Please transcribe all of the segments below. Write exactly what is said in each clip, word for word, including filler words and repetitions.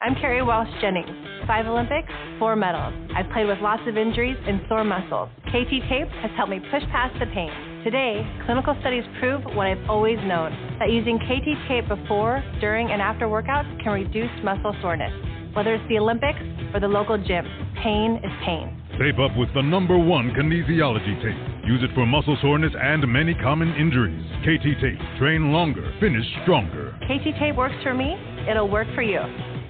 I'm Carrie Walsh Jennings. Five Olympics, four medals. I've played with lots of injuries and sore muscles. K T Tape has helped me push past the pain. Today, clinical studies prove what I've always known, that using K T Tape before, during, and after workouts can reduce muscle soreness. Whether it's the Olympics or the local gym, pain is pain. Tape up with the number one kinesiology tape. Use it for muscle soreness and many common injuries. K T Tape. Train longer, finish stronger. K T Tape works for me. It'll work for you.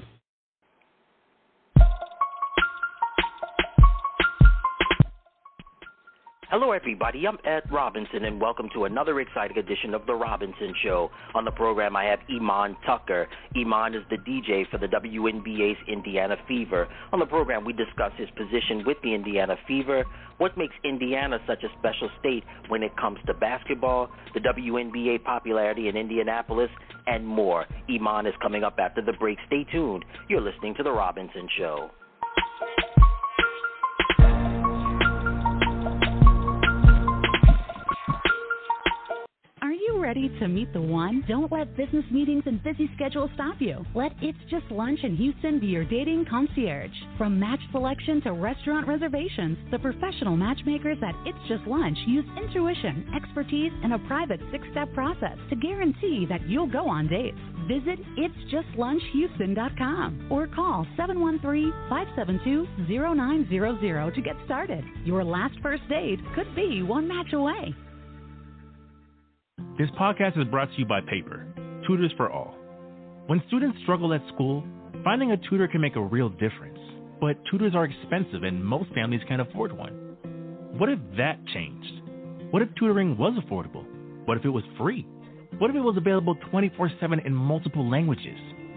Hello, everybody. I'm Ed Robinson, and welcome to another exciting edition of The Robinson Show. On the program, I have Iman Tucker. Iman is the D J for the W N B A's Indiana Fever. On the program, we discuss his position with the Indiana Fever, what makes Indiana such a special state when it comes to basketball, the W N B A popularity in Indianapolis, and more. Iman is coming up after the break. Stay tuned. You're listening to The Robinson Show. Ready to meet the one? Don't let business meetings and busy schedules stop you. Let It's Just Lunch in Houston be your dating concierge. From match selection to restaurant reservations, the professional matchmakers at It's Just Lunch use intuition, expertise, and a private six-step process to guarantee that you'll go on dates. Visit its just lunch houston dot com or call seven one three, five seven two, zero nine zero zero to get started. Your last first date could be one match away. This podcast is brought to you by Paper, Tutors for All. When students struggle at school, finding a tutor can make a real difference. But tutors are expensive and most families can't afford one. What if that changed? What if tutoring was affordable? What if it was free? What if it was available twenty-four seven in multiple languages?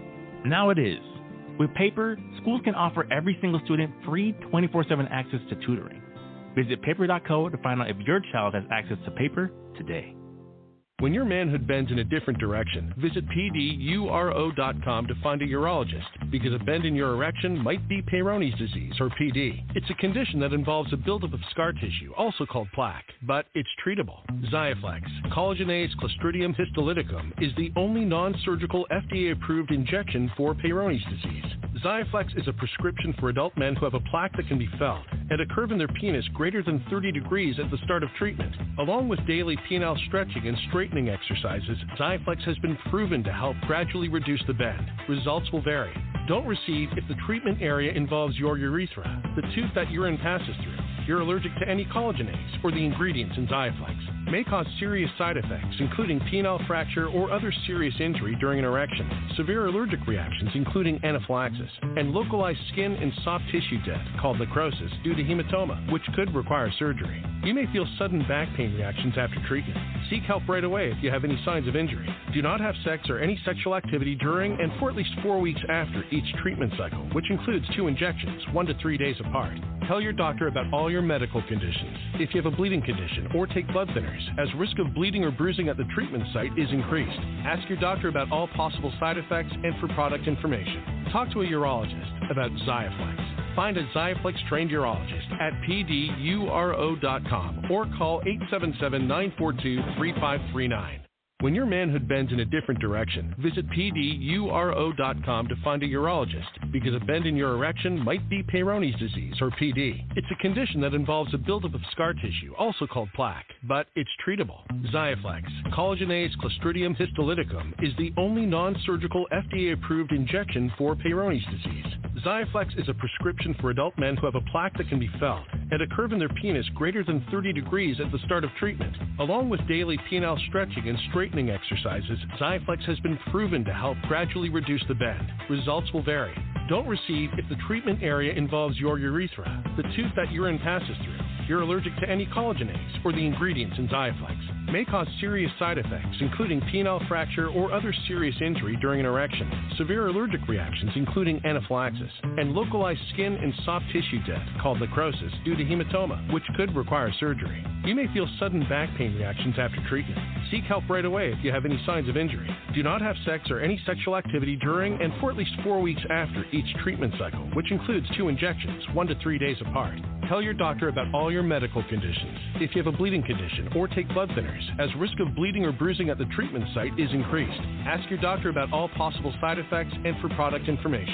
Now it is. With Paper, schools can offer every single student free twenty-four seven access to tutoring. Visit paper dot co to find out if your child has access to Paper today. When your manhood bends in a different direction, visit P D U R O dot com to find a urologist, because a bend in your erection might be Peyronie's disease, or P D. It's a condition that involves a buildup of scar tissue, also called plaque, but it's treatable. Xiaflex, collagenase Clostridium histolyticum, is the only non-surgical F D A-approved injection for Peyronie's disease. Xiaflex is a prescription for adult men who have a plaque that can be felt and a curve in their penis greater than thirty degrees at the start of treatment. Along with daily penile stretching and straightening exercises, Xiaflex has been proven to help gradually reduce the bend. Results will vary. Don't receive if the treatment area involves your urethra, the tooth that urine passes through, you're allergic to any collagenase, or the ingredients in Xiaflex. May cause serious side effects, including penile fracture or other serious injury during an erection, severe allergic reactions, including anaphylaxis, and localized skin and soft tissue death, called necrosis, due to hematoma, which could require surgery. You may feel sudden back pain reactions after treatment. Seek help right away if you have any signs of injury. Do not have sex or any sexual activity during and for at least four weeks after each treatment cycle, which includes two injections, one to three days apart. Tell your doctor about all your medical conditions. If you have a bleeding condition or take blood thinners, as risk of bleeding or bruising at the treatment site is increased. Ask your doctor about all possible side effects and for product information. Talk to a urologist about Xiaflex. Find a Xiaflex-trained urologist at P D U R O dot com or call eight seven seven, nine four two, three five three nine. When your manhood bends in a different direction, visit P D U R O dot com to find a urologist, because a bend in your erection might be Peyronie's disease, or P D. It's a condition that involves a buildup of scar tissue, also called plaque, but it's treatable. Xiaflex, collagenase Clostridium histolyticum, is the only non-surgical F D A-approved injection for Peyronie's disease. Xiaflex is a prescription for adult men who have a plaque that can be felt and a curve in their penis greater than thirty degrees at the start of treatment. Along with daily penile stretching and straightening exercises, Xiaflex has been proven to help gradually reduce the bend. Results will vary. Don't receive if the treatment area involves your urethra, the tooth that urine passes through, you're allergic to any collagenase, or the ingredients in Xiaflex. May cause serious side effects, including penile fracture or other serious injury during an erection, severe allergic reactions, including anaphylaxis, and localized skin and soft tissue death, called necrosis, due to hematoma, which could require surgery. You may feel sudden back pain reactions after treatment. Seek help right away if you have any signs of injury. Do not have sex or any sexual activity during and for at least four weeks after each treatment cycle, which includes two injections, one to three days apart. Tell your doctor about all your medical conditions. If you have a bleeding condition or take blood thinners, as risk of bleeding or bruising at the treatment site is increased. Ask your doctor about all possible side effects and for product information.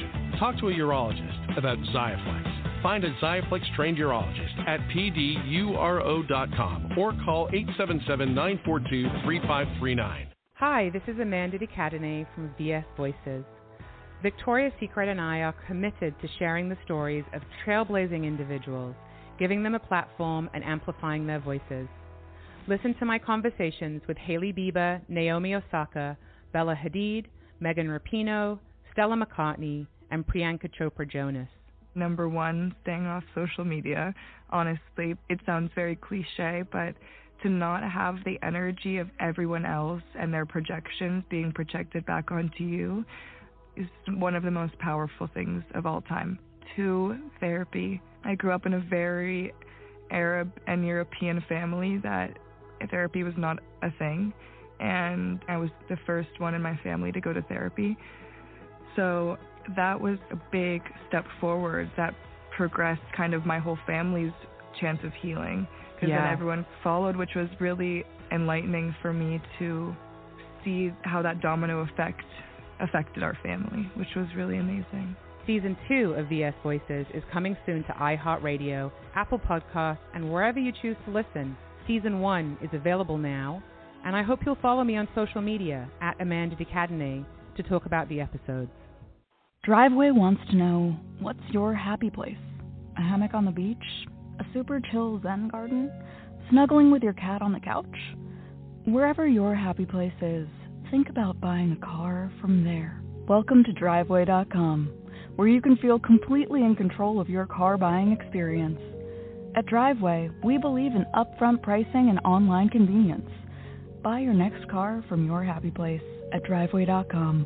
Talk to a urologist about Xiaflex. Find a Xiaflex-trained urologist at p d u r o dot com or call eight seven seven, nine four two, three five three nine. Hi, this is Amanda DeCadenet from V S Voices. Victoria's Secret and I are committed to sharing the stories of trailblazing individuals, giving them a platform and amplifying their voices. Listen to my conversations with Hailey Bieber, Naomi Osaka, Bella Hadid, Megan Rapinoe, Stella McCartney, and Priyanka Chopra Jonas. Number one, staying off social media. Honestly, it sounds very cliche, but to not have the energy of everyone else and their projections being projected back onto you is one of the most powerful things of all time. Two, therapy. I grew up in a very Arab and European family that therapy was not a thing, and I was the first one in my family to go to therapy. So that was a big step forward that progressed kind of my whole family's chance of healing, because yeah. then everyone followed, which was really enlightening for me to see how that domino effect affected our family, which was really amazing. Season two of V S Voices is coming soon to iHeartRadio, Apple Podcasts, and wherever you choose to listen. Season one is available now, and I hope you'll follow me on social media at Amanda DeCadenet to talk about the episodes. Driveway wants to know, what's your happy place? A hammock on the beach? A super chill zen garden? Snuggling with your cat on the couch? Wherever your happy place is, think about buying a car from there. Welcome to Driveway dot com, where you can feel completely in control of your car buying experience. At Driveway, we believe in upfront pricing and online convenience. Buy your next car from your happy place at Driveway dot com.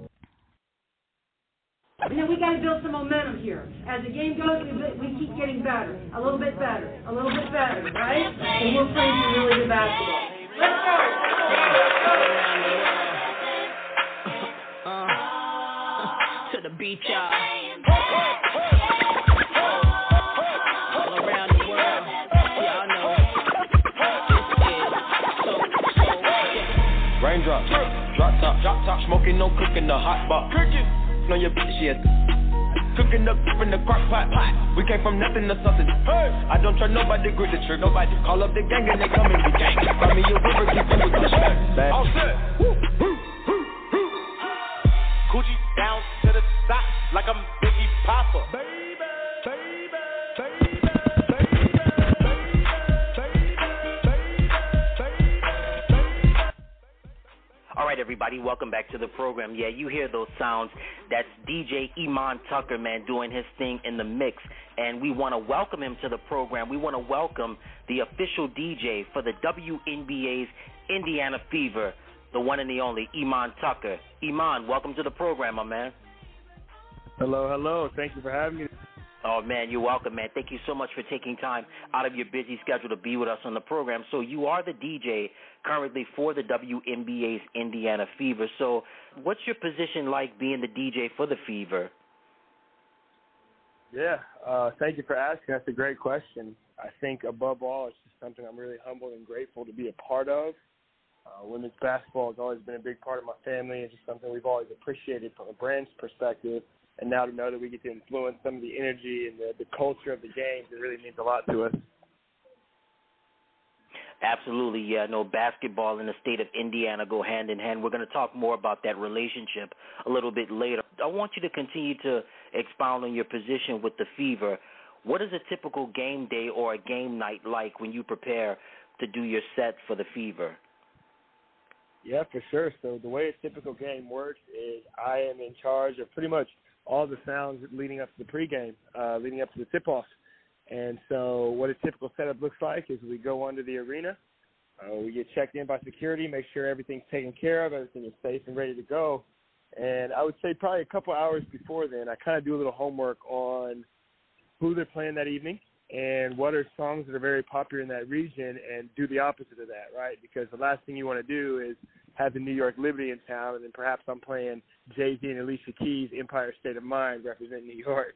You know, we got to build some momentum here. As the game goes, we, we keep getting better, a little bit better, a little bit better, right? And we're playing some really good basketball. Let's go! Uh, to the beach, y'all. Raindrop, drop top, drop top, smoking, no cooking, the hot box. Cooking, know your bitch, yeah. Cooking up in the crock pot, pot. We came from nothing to something. Hey, I don't try nobody, grip the trigger. Nobody call up the gang and they come and be gang. Find me a river, keep it with the shit. All set. Coochie down to the top, like I'm Biggie Papa. Baby, baby, baby. All right, everybody, welcome back to the program. Yeah, you hear those sounds. That's D J Iman Tucker, man, doing his thing in the mix. And we want to welcome him to the program. We want to welcome the official D J for the W N B A's Indiana Fever, the one and the only Iman Tucker. Iman, welcome to the program, my man. Hello, hello. Thank you for having me. Oh, man, you're welcome, man. Thank you so much for taking time out of your busy schedule to be with us on the program. So you are the D J currently for the W N B A's Indiana Fever. So what's your position like being the D J for the Fever? Yeah, uh, thank you for asking. That's a great question. I think above all, it's just something I'm really humbled and grateful to be a part of. Uh, women's basketball has always been a big part of my family. It's just something we've always appreciated from a brand's perspective. And now to know that we get to influence some of the energy and the, the culture of the games, it really means a lot to us. Absolutely, yeah. No, basketball and the state of Indiana go hand in hand. We're going to talk more about that relationship a little bit later. I want you to continue to expound on your position with the Fever. What is a typical game day or a game night like when you prepare to do your set for the Fever? Yeah, for sure. So the way a typical game works is I am in charge of pretty much all the sounds leading up to the pregame, uh, leading up to the tip-off. And so what a typical setup looks like is we go under the arena, uh, we get checked in by security, make sure everything's taken care of, everything is safe and ready to go. And I would say probably a couple hours before then, I kind of do a little homework on who they're playing that evening and what are songs that are very popular in that region, and do the opposite of that, right? Because the last thing you want to do is have the New York Liberty in town, and then perhaps I'm playing Jay-Z and Alicia Keys' Empire State of Mind representing New York.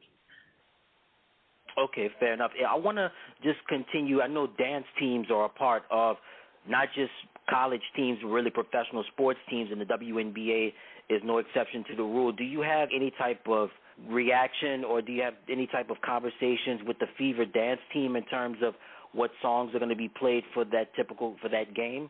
Okay, fair enough. I want to just continue. I know dance teams are a part of not just college teams, really professional sports teams, and the W N B A is no exception to the rule. Do you have any type of reaction, or do you have any type of conversations with the Fever dance team in terms of what songs are going to be played for that typical for that game?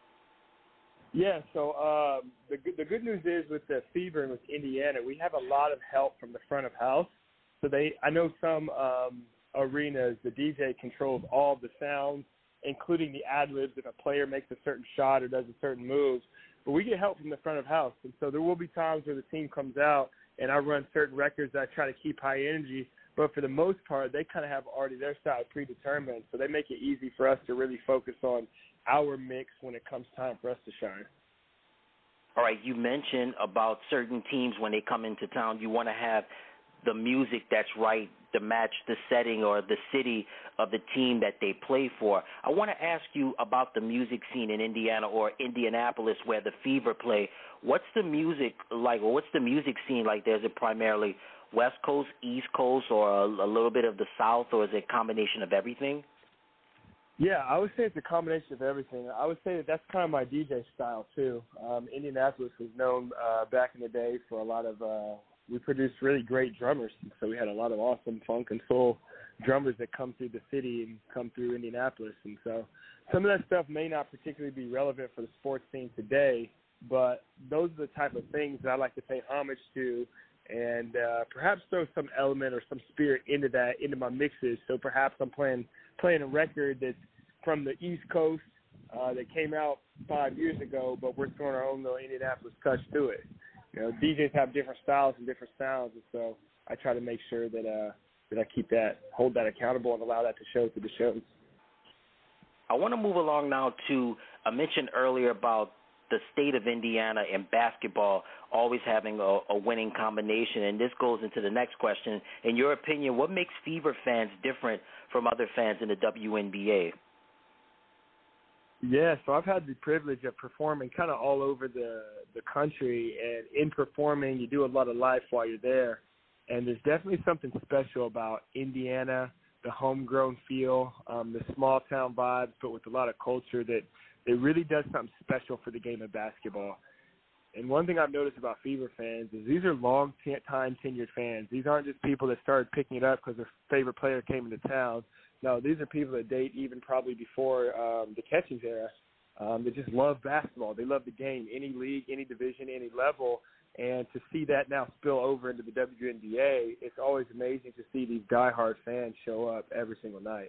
Yeah, so um, the the good news is with the Fever and with Indiana, we have a lot of help from the front of house. So they, I know some um, arenas, the D J controls all of the sounds, including the ad libs if a player makes a certain shot or does a certain move. But we get help from the front of house, and so there will be times where the team comes out and I run certain records that I try to keep high energy. But for the most part, they kind of have already their style predetermined, so they make it easy for us to really focus on our mix when it comes time for us to shine. All right, you mentioned about certain teams when they come into town, you want to have the music that's right to match the setting or the city of the team that they play for. I want to ask you about the music scene in Indiana or Indianapolis where the Fever play. What's the music like, or what's the music scene like there? Is it primarily West Coast, East Coast, or a, a little bit of the South, or is it a combination of everything? Yeah, I would say it's a combination of everything. I would say that that's kind of my D J style, too. Um, Indianapolis was known uh, back in the day for a lot of uh, – we produced really great drummers. So we had a lot of awesome funk and soul drummers that come through the city and come through Indianapolis. And so some of that stuff may not particularly be relevant for the sports scene today, but those are the type of things that I like to pay homage to and uh, perhaps throw some element or some spirit into that, into my mixes. So perhaps I'm playing – playing a record that's from the East Coast uh, that came out five years ago, but we're throwing our own little Indianapolis touch to it. You know, D Js have different styles and different sounds, and so I try to make sure that uh, that I keep that, hold that accountable, and allow that to show through the shows. I want to move along now to I mentioned earlier about the state of Indiana in basketball always having a, a winning combination, and this goes into the next question. In your opinion, what makes Fever fans different from other fans in the W N B A? Yeah, so I've had the privilege of performing kind of all over the, the country, and in performing, you do a lot of life while you're there, and there's definitely something special about Indiana, the homegrown feel, um, the small-town vibes, but with a lot of culture that it really does something special for the game of basketball. And one thing I've noticed about Fever fans is these are long-time tenured fans. These aren't just people that started picking it up because their favorite player came into town. No, these are people that date even probably before um, the Catchings era. Um, they just love basketball. They love the game, any league, any division, any level. And to see that now spill over into the W N B A, it's always amazing to see these diehard fans show up every single night.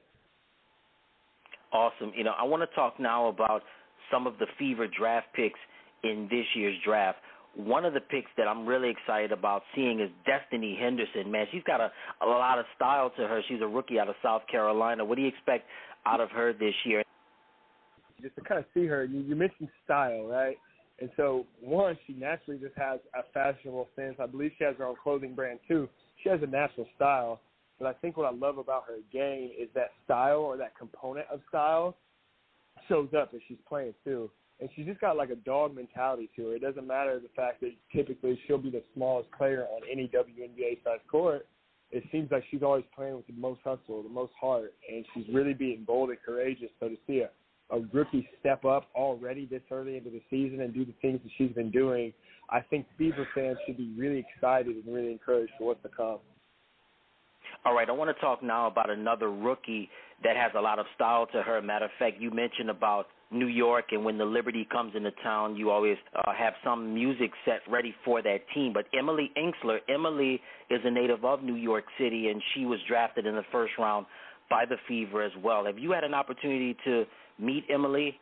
Awesome. You know, I want to talk now about some of the Fever draft picks in this year's draft. One of the picks that I'm really excited about seeing is Destiny Henderson. Man, she's got a, a lot of style to her. She's a rookie out of South Carolina. What do you expect out of her this year? Just to kind of see her, you, you mentioned style, right? And so, one, she naturally just has a fashionable sense. I believe she has her own clothing brand, too. She has a natural style. But I think what I love about her game is that style, or that component of style, shows up as she's playing, too. And she's just got like a dog mentality to her. It doesn't matter the fact that typically she'll be the smallest player on any W N B A-sized court. It seems like she's always playing with the most hustle, the most heart, and she's really being bold and courageous. So to see a, a rookie step up already this early into the season and do the things that she's been doing, I think Fever fans should be really excited and really encouraged for what's to come. All right, I want to talk now about another rookie that has a lot of style to her. Matter of fact, you mentioned about New York, and when the Liberty comes into town, you always uh, have some music set ready for that team. But Emily Inksler, Emily is a native of New York City, and she was drafted in the first round by the Fever as well. Have you had an opportunity to meet Emily?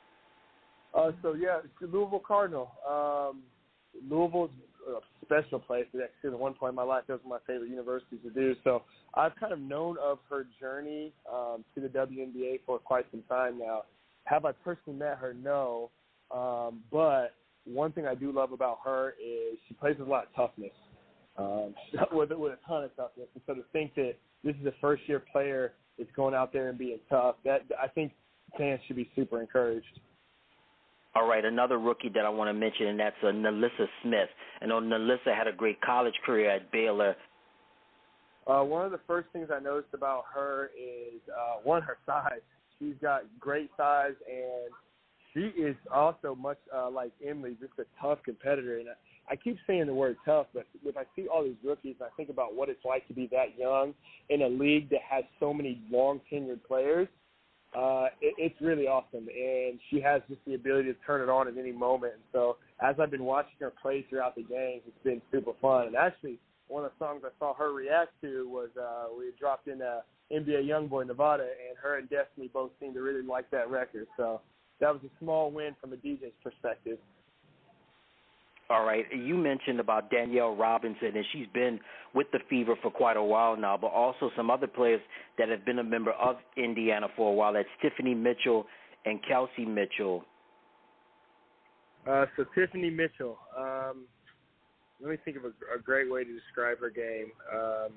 Uh, so, yeah, it's the Louisville Cardinal. Um, Louisville's a special place. Actually, at one point in my life, that was my favorite universities to do. So I've kind of known of her journey um, to the W N B A for quite some time now. Have I personally met her? No. Um, but one thing I do love about her is she plays with a lot of toughness, um, with, with a ton of toughness. And so to think that this is a first-year player that's going out there and being tough, that I think fans should be super encouraged. All right, another rookie that I want to mention, and that's uh, NaLyssa Smith. I know NaLyssa had a great college career at Baylor. Uh, one of the first things I noticed about her is, uh, one, her size. She's got great size, and she is also much uh, like Emily, just a tough competitor. And I keep saying the word tough, but when I see all these rookies, I think about what it's like to be that young in a league that has so many long-tenured players. Uh, it, it's really awesome, and she has just the ability to turn it on at any moment. And so as I've been watching her play throughout the games, it's been super fun. And actually, one of the songs I saw her react to was uh, we had dropped in uh, N B A Youngboy Nevada, and her and Destiny both seemed to really like that record. So that was a small win from a D J's perspective. All right. You mentioned about Danielle Robinson, and she's been with the Fever for quite a while now, but also some other players that have been a member of Indiana for a while. That's Tiffany Mitchell and Kelsey Mitchell. Uh, so Tiffany Mitchell, um, let me think of a, a great way to describe her game. Um,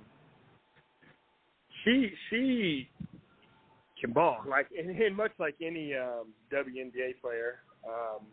she she can ball, like and, and much like any um, W N B A player. Um,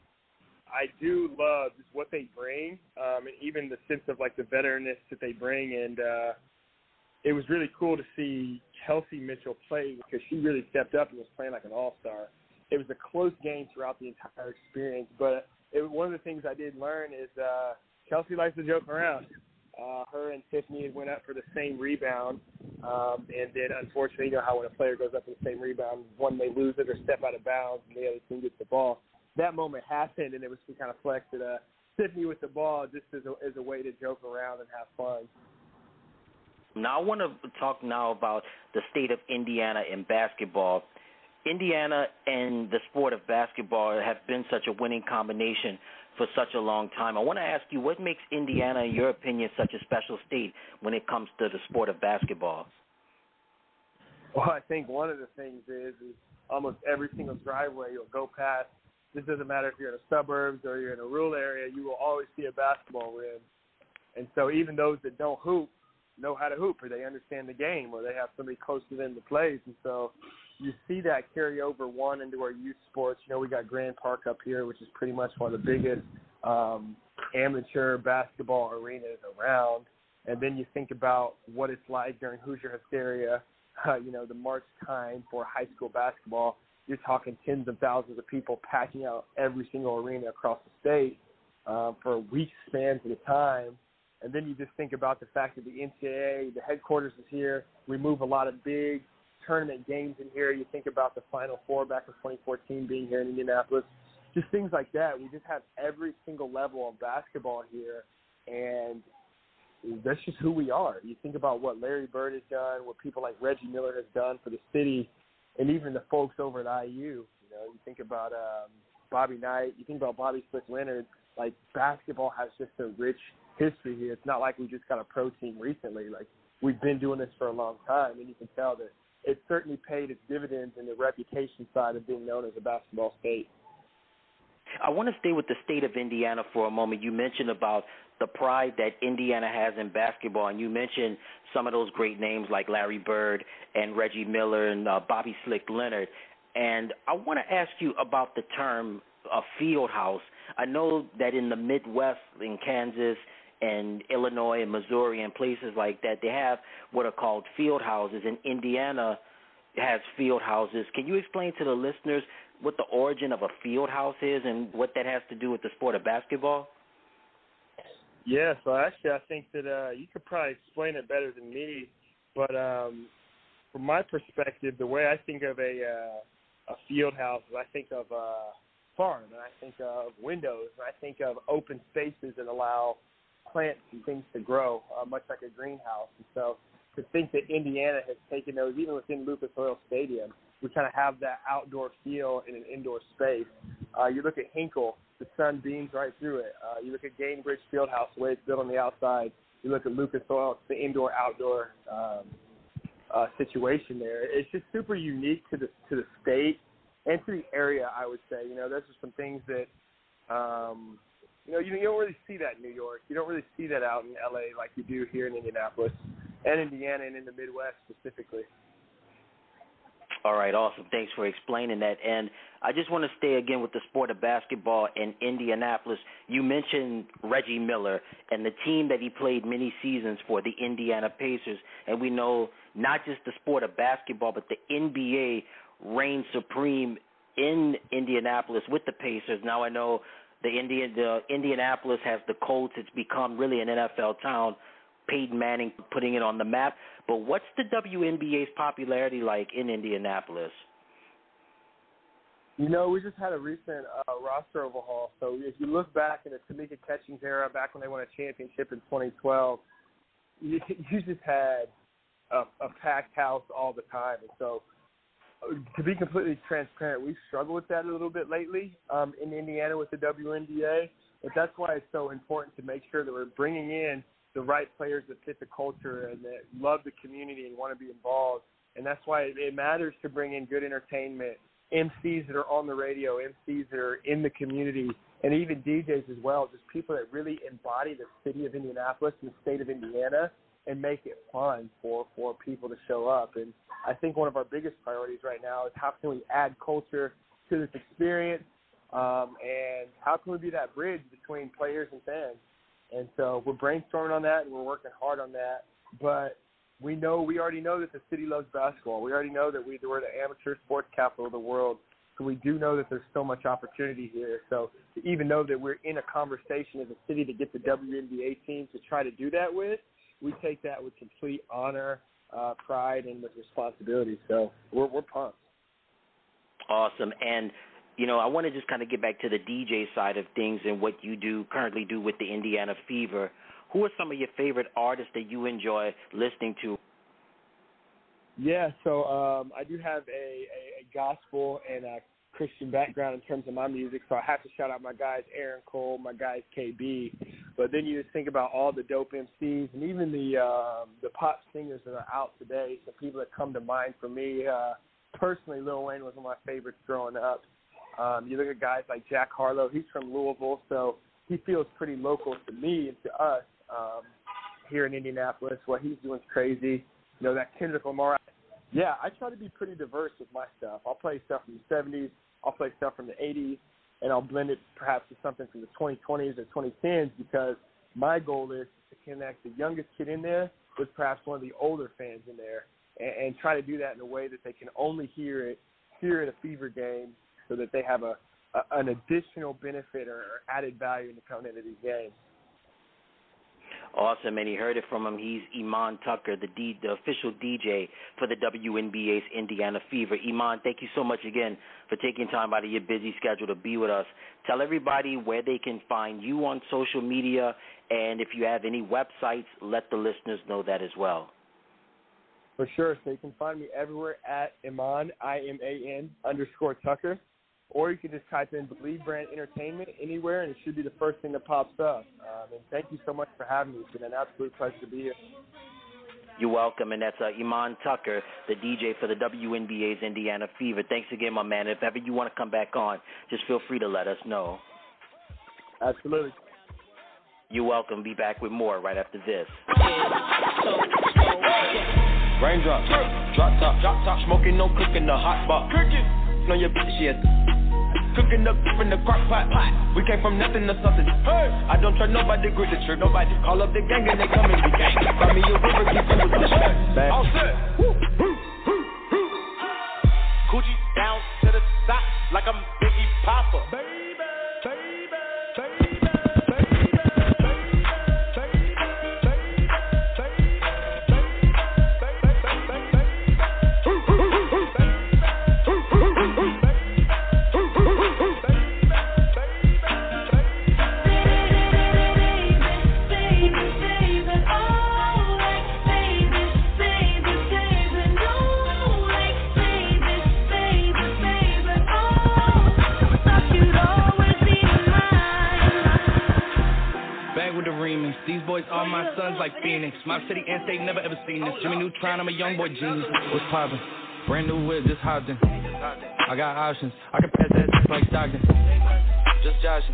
I do love just what they bring, um, and even the sense of like the veteranness that they bring. And uh, it was really cool to see Kelsey Mitchell play because she really stepped up and was playing like an all-star. It was a close game throughout the entire experience, but it, one of the things I did learn is uh, Kelsey likes to joke around. Uh, her and Tiffany had went up for the same rebound, um, and then unfortunately, you know how when a player goes up for the same rebound, one may lose it or step out of bounds, and the other team gets the ball. That moment happened, and it was kind of flexed at uh, Tiffany with the ball just as a, as a way to joke around and have fun. Now I want to talk now about the state of Indiana in basketball. Indiana and the sport of basketball have been such a winning combination for such a long time. I want to ask you, what makes Indiana, in your opinion, such a special state when it comes to the sport of basketball? Well, I think one of the things is, is almost every single driveway you'll go past. This doesn't matter if you're in the suburbs or you're in a rural area, you will always see a basketball rim. And so even those that don't hoop know how to hoop, or they understand the game, or they have somebody close to them that plays. And so you see that carry over, one, into our youth sports. You know, we got Grand Park up here, which is pretty much one of the biggest um, amateur basketball arenas around. And then you think about what it's like during Hoosier Hysteria, uh, you know, the March time for high school basketball. You're talking tens of thousands of people packing out every single arena across the state uh, for weeks spans at a time. And then you just think about the fact that the N C double A, the headquarters is here. We move a lot of big tournament games in here. You think about the Final Four back in twenty fourteen being here in Indianapolis. Just things like that. We just have every single level of basketball here, and that's just who we are. You think about what Larry Bird has done, what people like Reggie Miller has done for the city, and even the folks over at I U. You know, you think about um, Bobby Knight, you think about Bobby Slick-Leonard. Like, basketball has just a rich history here. It's not like we just got a pro team recently. Like, we've been doing this for a long time, and you can tell that it certainly paid its dividends in the reputation side of being known as a basketball state. I want to stay with the state of Indiana for a moment. You mentioned about the pride that Indiana has in basketball, and you mentioned some of those great names like Larry Bird and Reggie Miller and uh, Bobby Slick-Leonard. And I want to ask you about the term a field house. I know that in the Midwest, in Kansas and Illinois and Missouri and places like that, they have what are called field houses, and Indiana has field houses. Can you explain to the listeners what the origin of a field house is and what that has to do with the sport of basketball? Yeah, so actually I think that uh, you could probably explain it better than me, but um, from my perspective, the way I think of a uh, a field house is I think of a farm, and I think of windows, and I think of open spaces that allow plants and things to grow, uh, much like a greenhouse. And so to think that Indiana has taken those, even within Lucas Oil Stadium, we kind of have that outdoor feel in an indoor space. Uh, you look at Hinkle, the sun beams right through it. Uh, you look at Gainbridge Fieldhouse, the way it's built on the outside. You look at Lucas Oil, it's the indoor-outdoor um, uh, situation there. It's just super unique to the to the state and to the area, I would say. You know, those are some things that, um, you know, you, you don't really see that in New York. You don't really see that out in L A like you do here in Indianapolis and Indiana and in the Midwest specifically. All right, awesome. Thanks for explaining that. And I just want to stay again with the sport of basketball in Indianapolis. You mentioned Reggie Miller and the team that he played many seasons for, the Indiana Pacers. And we know not just the sport of basketball, but the N B A reigns supreme in Indianapolis with the Pacers. Now I know The Indian, the Indianapolis has the Colts. It's become really an N F L town. Peyton Manning putting it on the map. But what's the W N B A's popularity like in Indianapolis? You know, we just had a recent uh, roster overhaul. So if you look back in the Tamika Catchings era, back when they won a championship in twenty twelve, you, you just had a, a packed house all the time. And so uh, to be completely transparent, we've struggled with that a little bit lately um, in Indiana with the W N B A. But that's why it's so important to make sure that we're bringing in the right players that fit the culture and that love the community and want to be involved. And that's why it matters to bring in good entertainment, M Cs that are on the radio, M Cs that are in the community, and even D Js as well, just people that really embody the city of Indianapolis and the state of Indiana and make it fun for, for people to show up. And I think one of our biggest priorities right now is how can we add culture to this experience, um, and how can we be that bridge between players and fans. And so we're brainstorming on that, and we're working hard on that. But we know, we already know that the city loves basketball. We already know that we, we're the amateur sports capital of the world. So we do know that there's so much opportunity here. So to even know that we're in a conversation as a city to get the W N B A team to try to do that with, we take that with complete honor, uh, pride, and with responsibility. So we're, we're pumped. Awesome. And you know, I want to just kind of get back to the D J side of things and what you do currently do with the Indiana Fever. Who are some of your favorite artists that you enjoy listening to? Yeah, so um, I do have a, a, a gospel and a Christian background in terms of my music, so I have to shout out my guys Aaron Cole, my guys K B. But then you just think about all the dope M Cs and even the um, the pop singers that are out today. So people that come to mind for me, uh, personally, Lil Wayne was one of my favorites growing up. Um, you look at guys like Jack Harlow. He's from Louisville, so he feels pretty local to me and to us um, here in Indianapolis. What he's doing is crazy. You know, that Kendrick Lamar. Yeah, I try to be pretty diverse with my stuff. I'll play stuff from the seventies. I'll play stuff from the eighties, and I'll blend it perhaps with something from the twenty twenties or twenty tens because my goal is to connect the youngest kid in there with perhaps one of the older fans in there and, and try to do that in a way that they can only hear it here at a Fever game, so that they have a, a an additional benefit or, or added value in the coming into these games. Awesome, and you heard it from him. He's Iman Tucker, the D, the official D J for the W N B A's Indiana Fever. Iman, thank you so much again for taking time out of your busy schedule to be with us. Tell everybody where they can find you on social media, and if you have any websites, let the listeners know that as well. For sure. So you can find me everywhere at Iman, I M A N, underscore Tucker. Or you can just type in Believe Brand Entertainment anywhere, and it should be the first thing that pops up. Um, and thank you so much for having me. It's been an absolute pleasure to be here. You're welcome, and that's uh, Iman Tucker, the D J for the W N B A's Indiana Fever. Thanks again, my man. If ever you want to come back on, just feel free to let us know. Absolutely. You're welcome. Be back with more right after this. Raindrop, drop top, drop top, smoking, no cooking, the hot box. Cooking. On your bitch, yeah. Cooking up in the crock pot. We came from nothing to something. Hey. I don't trust nobody, grip the trick. Nobody call up the gang and they come and be gang. Find me a river, keep it with the shit. All set. Coochie down to the side like I'm Biggie Papa. Baby, baby, baby. These boys are my sons like Phoenix. My city and state never ever seen this. Jimmy Neutron, I'm a young boy genius. What's poppin'? Brand new whip, just hopped in. I got options. I can pass that just like Stockton. Just joshing.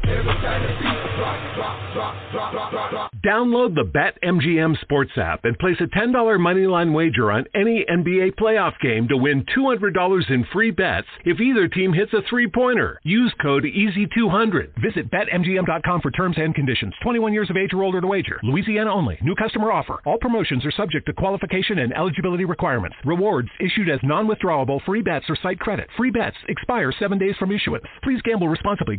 Download the BetMGM Sports app and place a ten dollars moneyline wager on any N B A playoff game to win two hundred dollars in free bets if either team hits a three-pointer. Use code E A S Y two hundred. Visit Bet M G M dot com for terms and conditions. twenty-one years of age or older to wager. Louisiana only. New customer offer. All promotions are subject to qualification and eligibility requirements. Rewards issued as non-withdrawable free bets or site credit. Free bets expire seven days from issuance. Please gamble responsibly. Gambling problem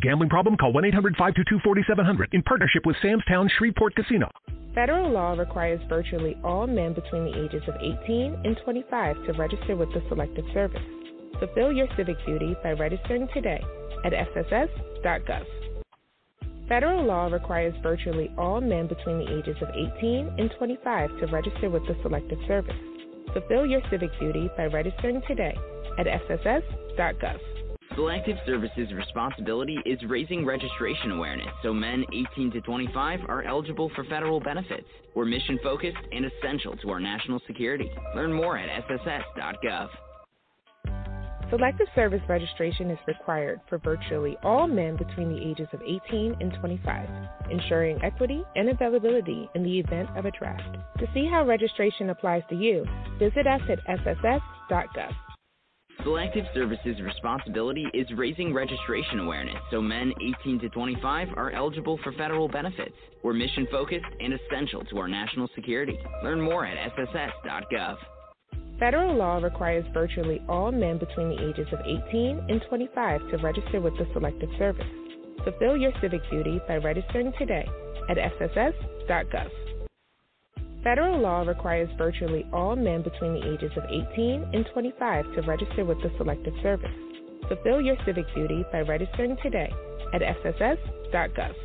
problem, call one eight hundred five two two four seven zero zero in partnership with Sam's Town Shreveport Casino. Federal law requires virtually all men between the ages of eighteen and twenty-five to register with the Selective Service. Fulfill your civic duty by registering today at S S S dot gov. Federal law requires virtually all men between the ages of eighteen and twenty-five to register with the Selective Service. Fulfill your civic duty by registering today at S S S dot gov. Selective Services' responsibility is raising registration awareness so men eighteen to twenty-five are eligible for federal benefits. We're mission-focused and essential to our national security. Learn more at S S S dot gov. Selective Service registration is required for virtually all men between the ages of eighteen and twenty-five, ensuring equity and availability in the event of a draft. To see how registration applies to you, visit us at S S S dot gov. Selective Services' responsibility is raising registration awareness so men eighteen to twenty-five are eligible for federal benefits. We're mission-focused and essential to our national security. Learn more at S S S dot gov. Federal law requires virtually all men between the ages of eighteen and twenty-five to register with the Selective Service. Fulfill your civic duty by registering today at S S S dot gov. Federal law requires virtually all men between the ages of eighteen and twenty-five to register with the Selective Service. Fulfill your civic duty by registering today at S S S dot gov.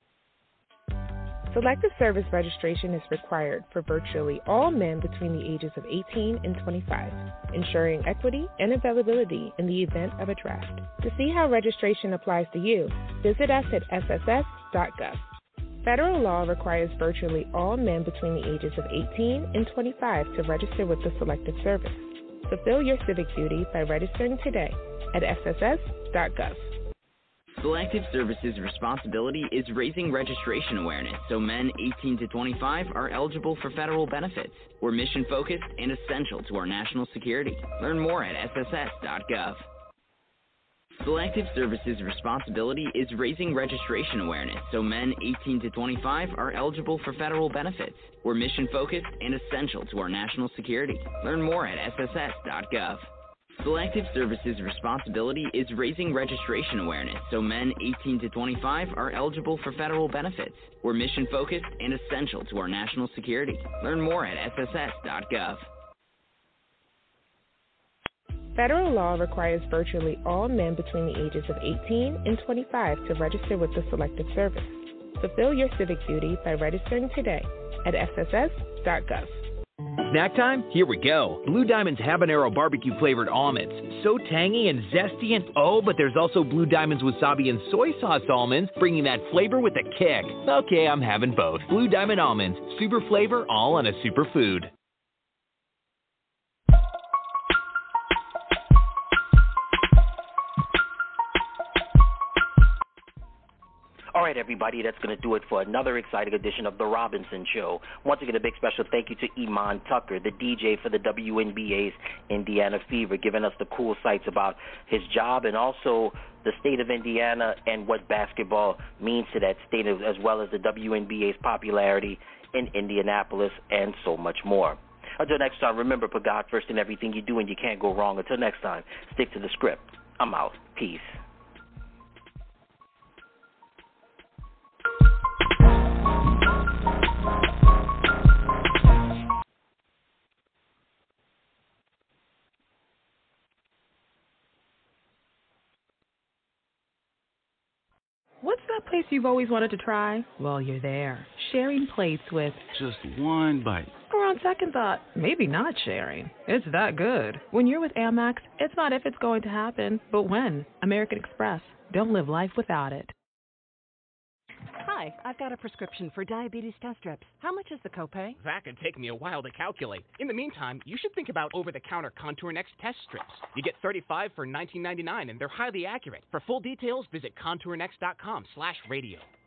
Selective Service registration is required for virtually all men between the ages of eighteen and twenty-five, ensuring equity and availability in the event of a draft. To see how registration applies to you, visit us at S S S dot gov. Federal law requires virtually all men between the ages of eighteen and twenty-five to register with the Selective Service. Fulfill your civic duty by registering today at S S S dot gov. Selective Services' responsibility is raising registration awareness so men eighteen to twenty-five are eligible for federal benefits. We're mission-focused and essential to our national security. Learn more at S S S dot gov. Selective Services' responsibility is raising registration awareness so men eighteen to twenty-five are eligible for federal benefits. We're mission-focused and essential to our national security. Learn more at S S S dot gov. Selective Services' responsibility is raising registration awareness so men eighteen to twenty-five are eligible for federal benefits. We're mission-focused and essential to our national security. Learn more at S S S dot gov. Federal law requires virtually all men between the ages of eighteen and twenty-five to register with the Selective Service. Fulfill your civic duty by registering today at S S S dot gov. Snack time? Here we go. Blue Diamond's habanero barbecue flavored almonds. So tangy and zesty, and oh, but there's also Blue Diamond's wasabi and soy sauce almonds, bringing that flavor with a kick. Okay, I'm having both. Blue Diamond almonds. Super flavor, all on a super food. All right, everybody, that's going to do it for another exciting edition of The Robinson Show. Once again, a big special thank you to Iman Tucker, the D J for the W N B A's Indiana Fever, giving us the cool sights about his job and also the state of Indiana and what basketball means to that state, as well as the W N B A's popularity in Indianapolis and so much more. Until next time, remember, put God first in everything you do and you can't go wrong. Until next time, stick to the script. I'm out. Peace. What's that place you've always wanted to try? Well, you're there, sharing plates with just one bite. Or on second thought, maybe not sharing. It's that good. When you're with Amex, it's not if it's going to happen, but when. American Express. Don't live life without it. Hi, I've got a prescription for diabetes test strips. How much is the copay? That could take me a while to calculate. In the meantime, you should think about over-the-counter Contour Next test strips. You get thirty-five for nineteen ninety-nine, and they're highly accurate. For full details, visit contour next dot com slash radio.